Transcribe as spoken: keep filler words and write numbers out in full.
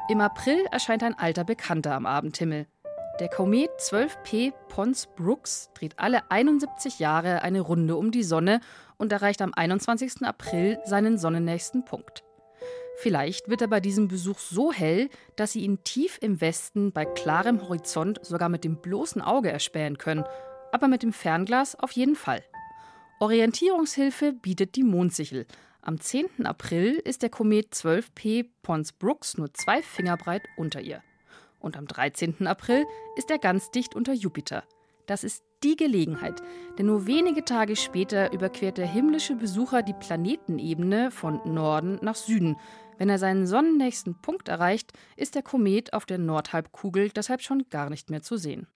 Im April erscheint ein alter Bekannter am Abendhimmel. Der Komet zwölf P Pons-Brooks dreht alle einundsiebzig Jahre eine Runde um die Sonne und erreicht am einundzwanzigsten April seinen sonnennächsten Punkt. Vielleicht wird er bei diesem Besuch so hell, dass Sie ihn tief im Westen bei klarem Horizont sogar mit dem bloßen Auge erspähen können, aber mit dem Fernglas auf jeden Fall. Orientierungshilfe bietet die Mondsichel. Am zehnten April ist der Komet zwölf P Pons-Brooks nur zwei Finger breit unter ihr. Und am dreizehnten April ist er ganz dicht unter Jupiter. Das ist die Gelegenheit, denn nur wenige Tage später überquert der himmlische Besucher die Planetenebene von Norden nach Süden. Wenn er seinen sonnennächsten Punkt erreicht, ist der Komet auf der Nordhalbkugel deshalb schon gar nicht mehr zu sehen.